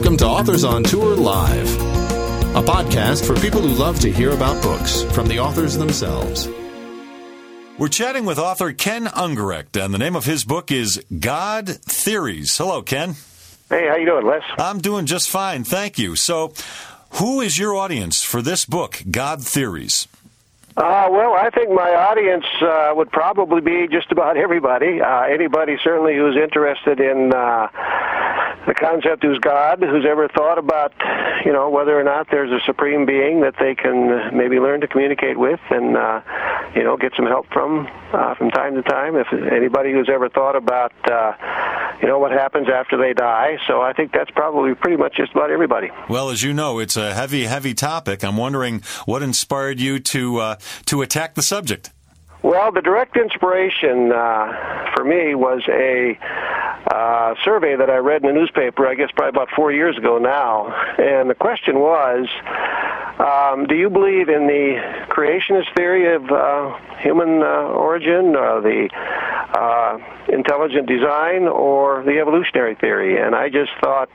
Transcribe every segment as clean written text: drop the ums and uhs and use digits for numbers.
Welcome to Authors on Tour Live, a podcast for people who love to hear about books from the authors themselves. We're chatting with author Ken Ungerecht, and the name of his book is God Theories. Hello, Ken. Hey, how you doing, Les? I'm doing just fine, thank you. So, who is your audience for this book, God Theories? Well, I think my audience would probably be just about everybody. Anybody certainly who's interested in the concept who's God, who's ever thought about, whether or not there's a supreme being that they can maybe learn to communicate with and, get some help from time to time. If anybody who's ever thought about, what happens after they die. So I think that's probably pretty much just about everybody. Well, as you know, it's a heavy topic. I'm wondering what inspired you to attack the subject. Well, the direct inspiration for me was a survey that I read in the newspaper, I guess probably about 4 years ago now. And the question was, do you believe in the creationist theory of human origin, the intelligent design, or the evolutionary theory? And I just thought,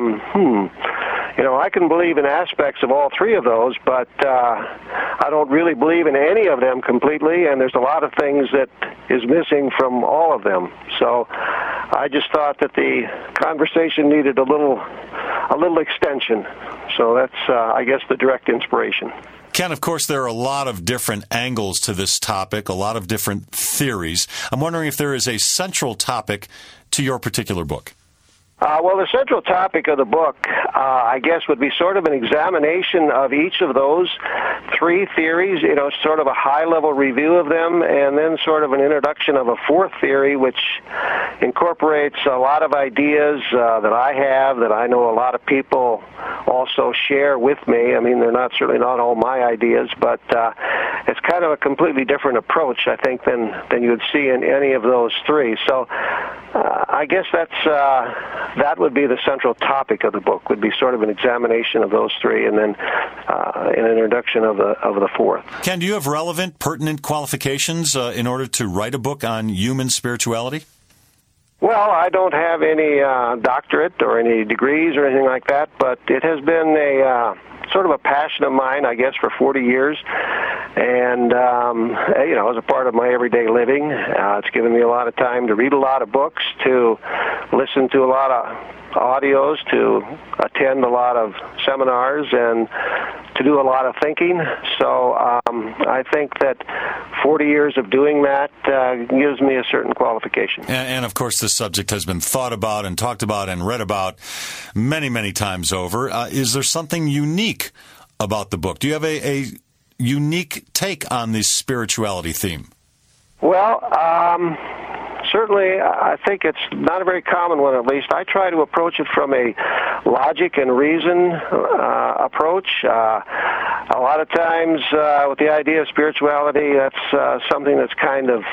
I can believe in aspects of all three of those, but I don't really believe in any of them completely, and there's a lot of things that is missing from all of them. So I just thought that the conversation needed a little extension. So that's, I guess, the direct inspiration. Ken, of course, there are a lot of different angles to this topic, a lot of different theories. I'm wondering if there is a central topic to your particular book. Well, the central topic of the book, I guess, would be sort of an examination of each of those three theories, sort of a high-level review of them, and then sort of an introduction of a fourth theory, which incorporates a lot of ideas that I have, that I know a lot of people also share with me. I mean, they're certainly not all my ideas, but it's kind of a completely different approach, I think, than you would see in any of those three. So I guess that would be the central topic of the book, would be sort of an examination of those three, and then an introduction of the fourth. Ken, do you have relevant, pertinent qualifications in order to write a book on human spirituality? Well, I don't have any doctorate or any degrees or anything like that, but it has been a sort of a passion of mine, I guess, for 40 years. And, as a part of my everyday living, it's given me a lot of time to read a lot of books, to listen to a lot of audios, to attend a lot of seminars, and to do a lot of thinking. So I think that 40 years of doing that gives me a certain qualification. And, of course, this subject has been thought about and talked about and read about many, many times over. Is there something unique about the book? Do you have a unique take on this spirituality theme? Well, certainly, I think it's not a very common one, at least. I try to approach it from a logic and reason approach. A lot of times, with the idea of spirituality, that's something that's kind of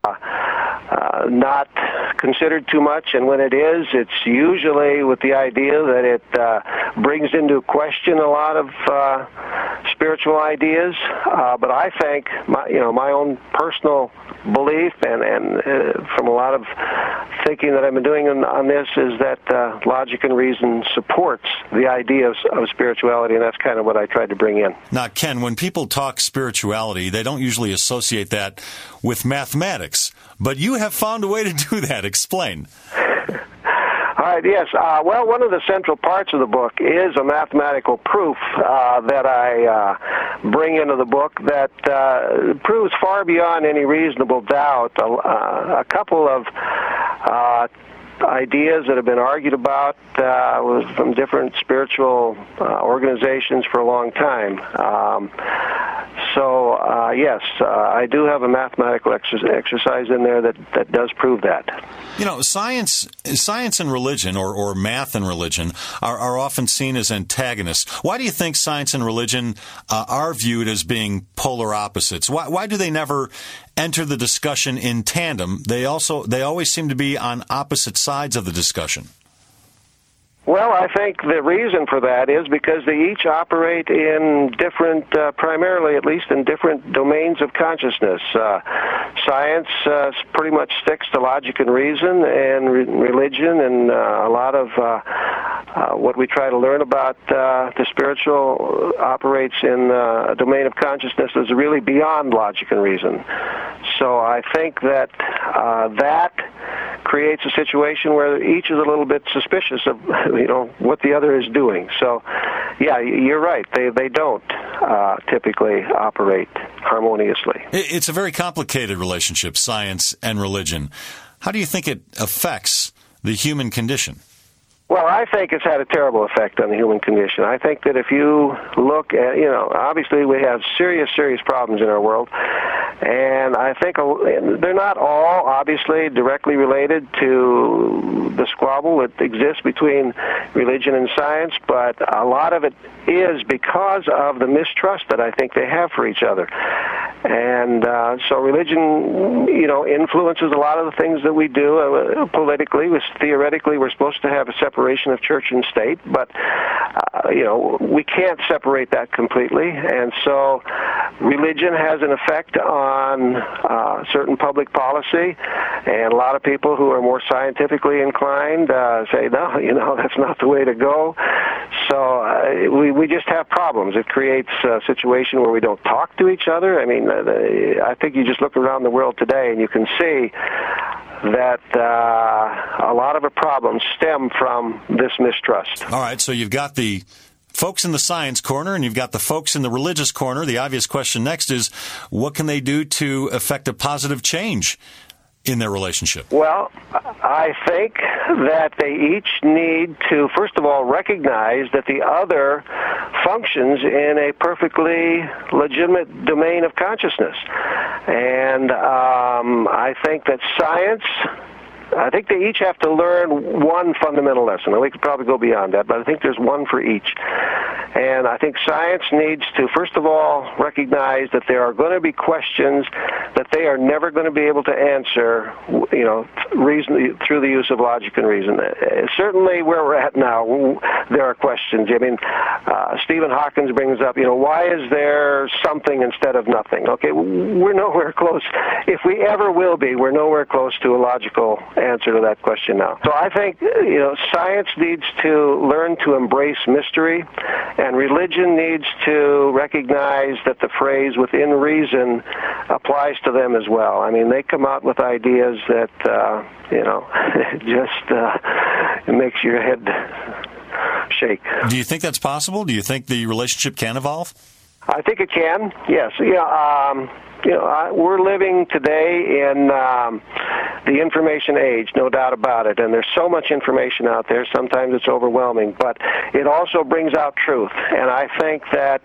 not considered too much, and when it is, it's usually with the idea that it brings into question a lot of spiritual ideas. But I think my own personal belief and from a lot of thinking that I've been doing on this is that logic and reason supports the idea of spirituality, and that's kind of what I tried to bring in. Now, Ken, when people talk spirituality, they don't usually associate that with mathematics, but you have found a way to do that. Explain. All right, yes. Well, one of the central parts of the book is a mathematical proof that I bring into the book that proves far beyond any reasonable doubt a couple of ideas that have been argued about from different spiritual organizations for a long time. Yes, I do have a mathematical exercise in there that does prove that. Science and religion, or math and religion, are often seen as antagonists. Why do you think science and religion are viewed as being polar opposites? Why do they never enter the discussion in tandem? They always seem to be on opposite sides of the discussion. Well, I think the reason for that is because they each operate in different, primarily at least in different domains of consciousness. Science pretty much sticks to logic and reason, and religion and a lot of what we try to learn about the spiritual operates in a domain of consciousness that's really beyond logic and reason. So I think that that creates a situation where each is a little bit suspicious of what the other is doing. So, yeah, you're right. They don't typically operate harmoniously. It's a very complicated relationship, science and religion. How do you think it affects the human condition? Well, I think it's had a terrible effect on the human condition. I think that if you look at, obviously we have serious problems in our world, and I think they're not all obviously directly related to the squabble that exists between religion and science, but a lot of it is because of the mistrust that I think they have for each other. And so religion, influences a lot of the things that we do politically. Theoretically, we're supposed to have a separation of church and state, but, we can't separate that completely. And so religion has an effect on certain public policy, and a lot of people who are more scientifically inclined say, no, that's not the way to go. So we just have problems. It creates a situation where we don't talk to each other. I mean, I think you just look around the world today and you can see that a lot of the problems stem from this mistrust. All right, so you've got the folks in the science corner and you've got the folks in the religious corner. The obvious question next is, what can they do to affect a positive change in their relationship? Well, I think that they each need to, first of all, recognize that the other functions in a perfectly legitimate domain of consciousness. And I think that I think they each have to learn one fundamental lesson. And we could probably go beyond that, but I think there's one for each. And I think science needs to, first of all, recognize that there are going to be questions that they are never going to be able to answer, reason through the use of logic and reason. Certainly where we're at now, there are questions. I mean, Stephen Hawking brings up, why is there something instead of nothing? Okay, we're nowhere close. If we ever will be, we're nowhere close to a logical answer to that question now. So I think, science needs to learn to embrace mystery, and religion needs to recognize that the phrase within reason applies to them as well. I mean, they come out with ideas that, it makes your head shake. Do you think that's possible? Do you think the relationship can evolve? I think it can, yes. We're living today in the information age, no doubt about it, and there's so much information out there, sometimes it's overwhelming, but it also brings out truth, and I think that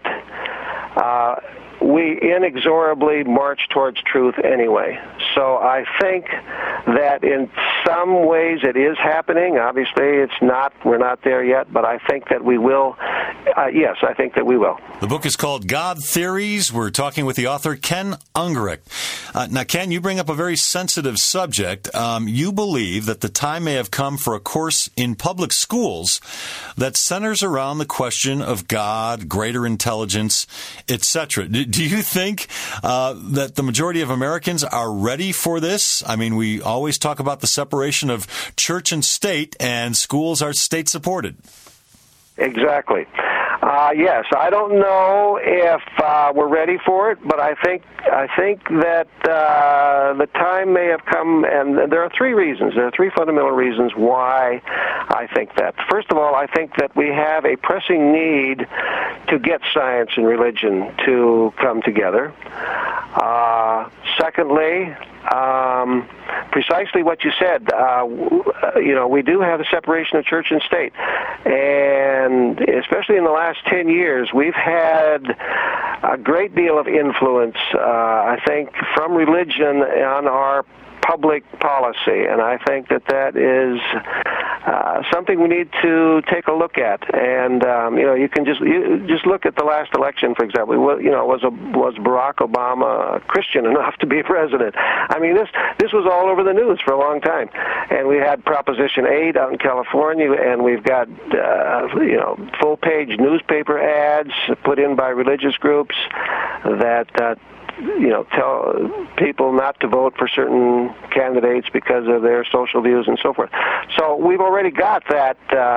we inexorably march towards truth anyway. So I think that in some ways it is happening. Obviously, we're not there yet, but I think that we will. Yes, I think that we will. The book is called God Theories. We're talking with the author, Ken Ungerich. Now, Ken, you bring up a very sensitive subject. You believe that the time may have come for a course in public schools that centers around the question of God, greater intelligence, etc. Do you think that the majority of Americans are ready for this? I mean, we always talk about the separation of church and state, and schools are state-supported. Exactly. Yes, I don't know if we're ready for it, but I think that the time may have come, and there are three reasons. There are three fundamental reasons why I think that. First of all, I think that we have a pressing need to get science and religion to come together. Secondly, precisely what you said. We do have a separation of church and state, and especially in the last 10 years, we've had a great deal of influence, I think, from religion on our public policy, and I think that is something we need to take a look at. And you can just look at the last election, for example. Was Barack Obama Christian enough to be president? I mean, this was all over the news for a long time, and we had Proposition 8 out in California, and we've got full-page newspaper ads put in by religious groups that tell people not to vote for certain candidates because of their social views and so forth. So we've already got that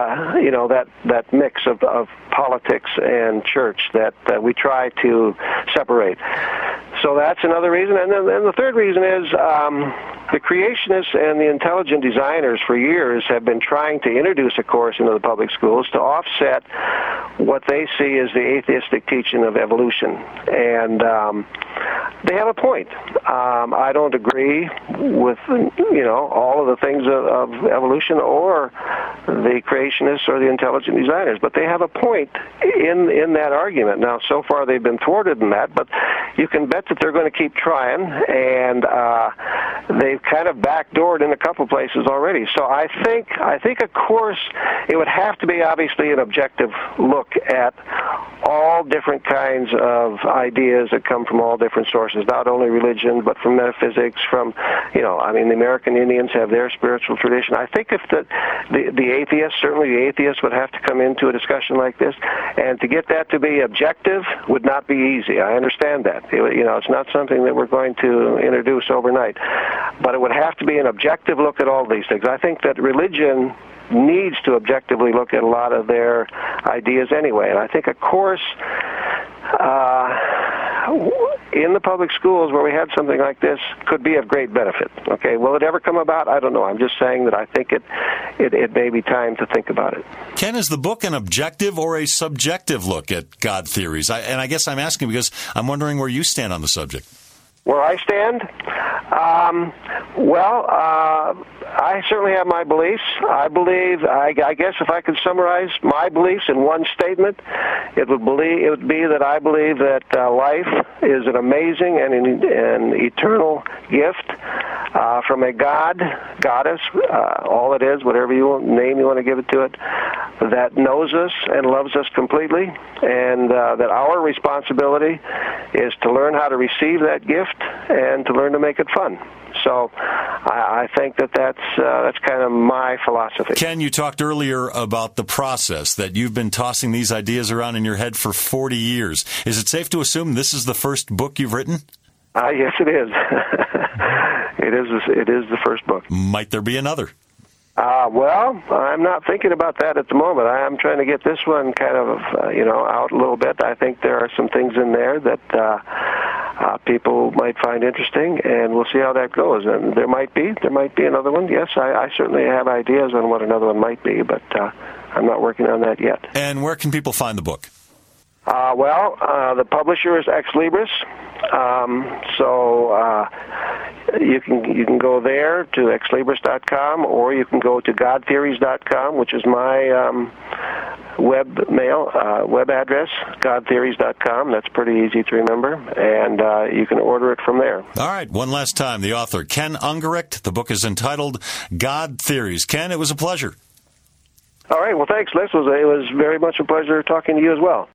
mix of politics and church that we try to separate. So that's another reason. And then the third reason is the creationists and the intelligent designers for years have been trying to introduce a course into the public schools to offset what they see as the atheistic teaching of evolution. And they have a point. I don't agree with all of the things of evolution or the creationists or the intelligent designers, but they have a point in that argument. Now, so far they've been thwarted in that, but you can bet that they're going to keep trying, and they've kind of backdoored in a couple places already. So I think a course, it would have to be obviously an objective look at all different kinds of ideas that come from all different sources, not only religion, but from metaphysics, from, the American Indians have their spiritual tradition. I think if the atheists, certainly the atheists would have to come into a discussion like this, and to get that to be objective would not be easy. I understand that. It's not something that we're going to introduce overnight, but it would have to be an objective look at all these things. I think that religion needs to objectively look at a lot of their ideas anyway, and I think a course in the public schools where we had something like this could be of great benefit. Okay, will it ever come about? I don't know. I'm just saying that I think it may be time to think about it. Ken, is the book an objective or a subjective look at God theories? I guess I'm asking because I'm wondering where you stand on the subject. Where I stand? I certainly have my beliefs. I believe, I guess if I could summarize my beliefs in one statement, it would be that I believe that life is an amazing and an eternal gift from a goddess, all it is, whatever name you want to give it to it, that knows us and loves us completely, and that our responsibility is to learn how to receive that gift and to learn to make it fun. So I think that's kind of my philosophy. Ken, you talked earlier about the process, that you've been tossing these ideas around in your head for 40 years. Is it safe to assume this is the first book you've written? Yes, it is. It is the first book. Might there be another? Well, I'm not thinking about that at the moment. I am trying to get this one kind of, out a little bit. I think there are some things in there that people might find interesting, and we'll see how that goes. And there might be another one. Yes, I certainly have ideas on what another one might be, but I'm not working on that yet. And where can people find the book? The publisher is Ex Libris, so you can go there to exlibris.com, or you can go to godtheories.com, which is my web address, godtheories.com. That's pretty easy to remember, and you can order it from there. All right, one last time, the author, Ken Ungerecht. The book is entitled God Theories. Ken, it was a pleasure. All right, well, thanks, Les. It was very much a pleasure talking to you as well.